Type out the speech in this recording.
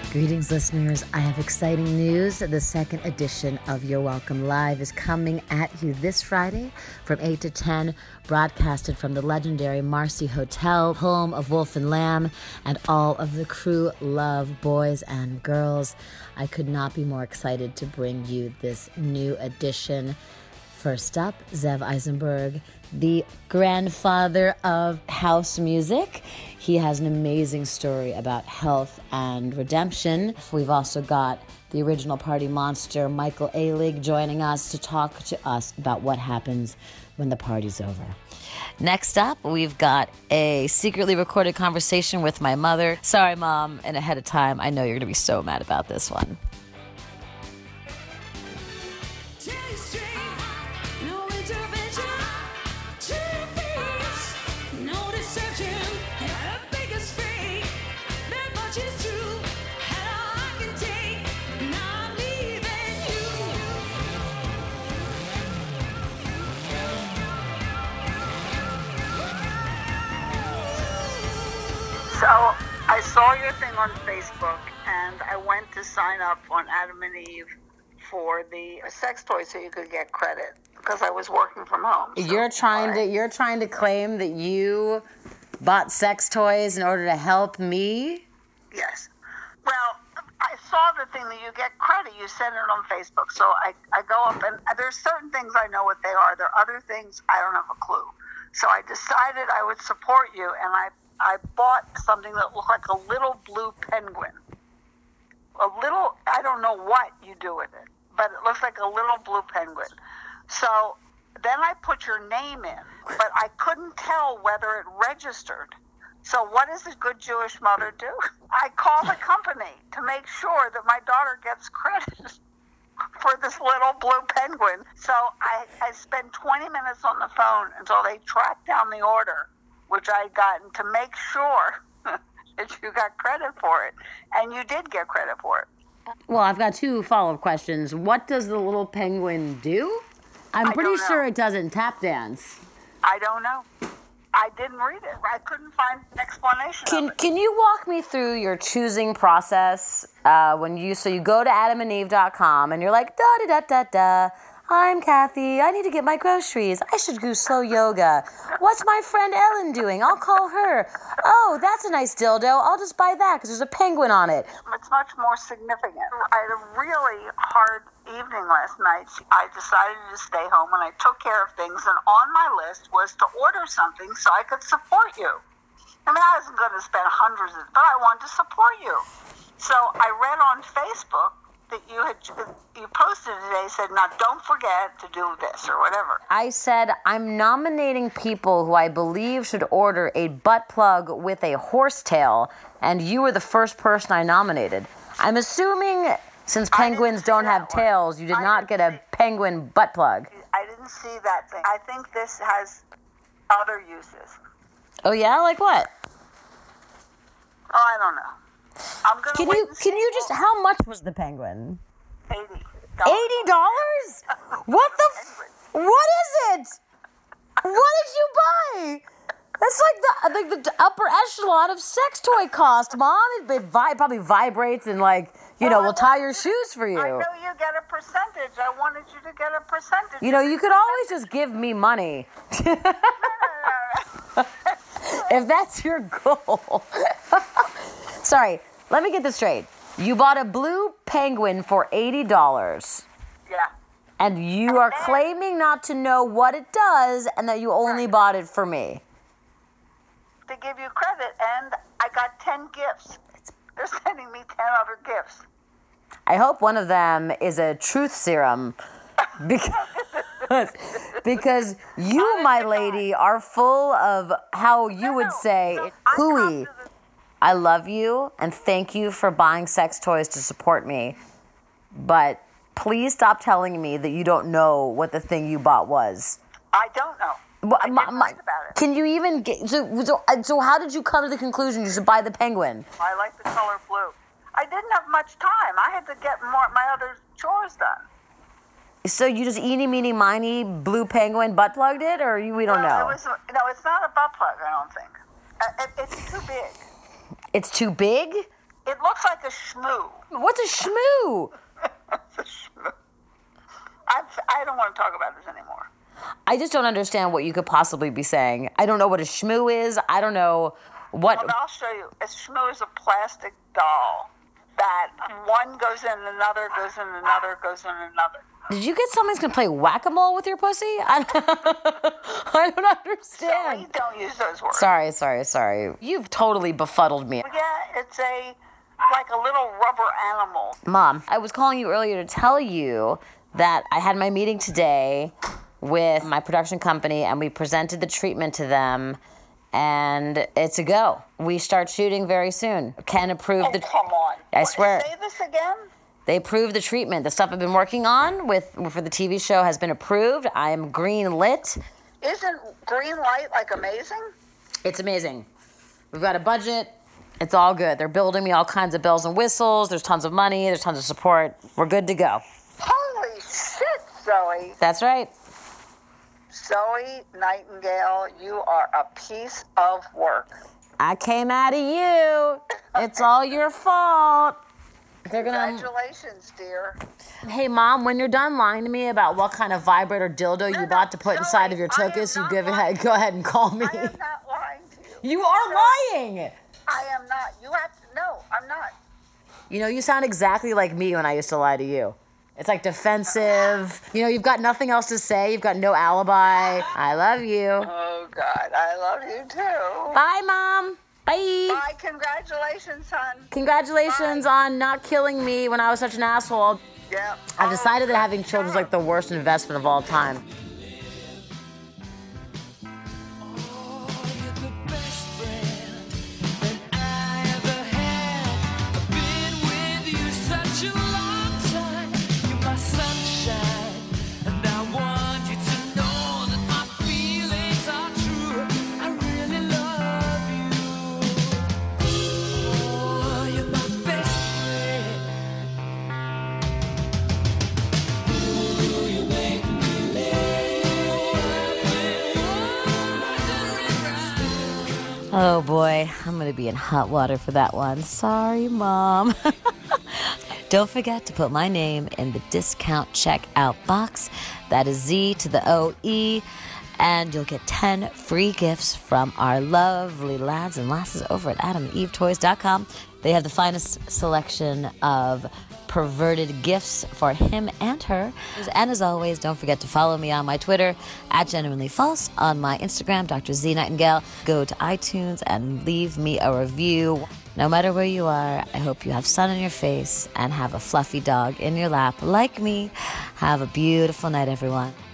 Greetings, listeners. I have exciting news. The second edition of You're Welcome Live is coming at you this Friday from 8 to 10, broadcasted from the legendary Marcy Hotel, home of Wolf and Lamb, and all of the crew love boys and girls. I could not be more excited to bring you this new edition. First up, Zev Eisenberg, the grandfather of house music. He has an amazing story about health and redemption. We've also got the original party monster, Michael Alig, joining us to talk to us about what happens when the party's over. Next up, we've got a secretly recorded conversation with my mother. Sorry, Mom, and ahead of time, I know you're going to be so mad about this one. So I saw your thing on Facebook, and I went to sign up on Adam and Eve for the sex toy so you could get credit because I was working from home. So, you're trying to claim that you bought sex toys in order to help me? Yes. Well, I saw the thing that you get credit. You sent it on Facebook. So I go up, and there's certain things I know what they are. There are other things I don't have a clue. So I decided I would support you, and I bought something that looked like a little blue penguin. I don't know what you do with it, but it looks like a little blue penguin. So then I put your name in, but I couldn't tell whether it registered. So what does a good Jewish mother do? I call the company to make sure that my daughter gets credit for this little blue penguin. So I spent 20 minutes on the phone until they tracked down the order, which I had gotten, to make sure that you got credit for it. And you did get credit for it. Well, I've got two follow-up questions. What does the little penguin do? I'm pretty sure it doesn't tap dance. I don't know. I didn't read it. I couldn't find an explanation of it. Can you walk me through your choosing process so you go to adamandeve.com and you're like, da-da-da-da-da. I'm Kathy. I need to get my groceries. I should do slow yoga. What's my friend Ellen doing? I'll call her. Oh, that's a nice dildo. I'll just buy that because there's a penguin on it. It's much more significant. I had a really hard evening last night. I decided to stay home and I took care of things. And on my list was to order something so I could support you. I mean, I wasn't going to spend hundreds of, but I wanted to support you. So I read on Facebook that you posted today, said, now don't forget to do this or whatever. I said, I'm nominating people who I believe should order a butt plug with a horsetail, and you were the first person I nominated. I'm assuming since penguins don't have tails, you did not get a penguin butt plug. I didn't see that thing. I think this has other uses. Oh yeah? Like what? Oh, I don't know. I'm gonna Can you just, how much was the penguin? $80. $80? What what is it? What did you buy? That's like the upper echelon of sex toy cost, Mom. It probably vibrates and we'll tie your shoes for you. I know you get a percentage. I wanted you to get a percentage. You could always just give me money. If that's your goal. Sorry, let me get this straight. You bought a blue penguin for $80. Yeah. And you are claiming not to know what it does and that you only bought it for me. To give you credit, and I got 10 gifts. They're sending me 10 other gifts. I hope one of them is a truth serum. Because you, my lady, are full of how you would say, hooey. I love you and thank you for buying sex toys to support me. But please stop telling me that you don't know what the thing you bought was. I don't know. I didn't write about it. Can you even get... So how did you come to the conclusion you should buy the penguin? I like the color blue. I didn't have much time. I had to get my other chores done. So you just eeny, meeny, miny blue penguin butt plugged it, or we don't know? It's not a butt plug, I don't think. It's too big. It's too big? It looks like a shmoo. What's a shmoo? It's a shmoo. I don't want to talk about this anymore. I just don't understand what you could possibly be saying. I don't know what a shmoo is. I don't know what... Well, I'll show you. A shmoo is a plastic doll that one goes in another, goes in another, goes in another. Did you get somebody's going to play whack-a-mole with your pussy? I don't understand. Sorry, don't use those words. Sorry. You've totally befuddled me. Yeah, it's like a little rubber animal. Mom, I was calling you earlier to tell you that I had my meeting today with my production company, and we presented the treatment to them, and it's a go. We start shooting very soon. Ken approved the... Come on. I swear. Say this again? They approved the treatment. The stuff I've been working on for the TV show has been approved. I am green lit. Isn't green light like amazing? It's amazing. We've got a budget. It's all good. They're building me all kinds of bells and whistles. There's tons of money. There's tons of support. We're good to go. Holy shit, Zoe. That's right. Zoe Nightingale, you are a piece of work. I came out of you. It's all your fault. Congratulations, dear. Hey, Mom, when you're done lying to me about what kind of vibrator dildo you bought to put inside of your tuchus, you go ahead and call me. I am not lying to you. You are lying. I am not. You have to. No, I'm not. You know, you sound exactly like me when I used to lie to you. It's like defensive. You know, you've got nothing else to say. You've got no alibi. I love you. Oh, God. I love you, too. Bye, Mom. Bye. Bye. Congratulations, son. Congratulations on not killing me when I was such an asshole. Yeah. I've decided that having children is like the worst investment of all time. Oh boy, I'm gonna be in hot water for that one. Sorry, Mom. Don't forget to put my name in the discount checkout box. That is Z to the O-E. And you'll get 10 free gifts from our lovely lads and lasses over at AdamandEveToys.com. They have the finest selection of perverted gifts for him and her. And as always, don't forget to follow me on my Twitter, @GenuinelyFalse, on my Instagram, Dr. Z Nightingale. Go to iTunes and leave me a review. No matter where you are, I hope you have sun on your face and have a fluffy dog in your lap like me. Have a beautiful night, everyone.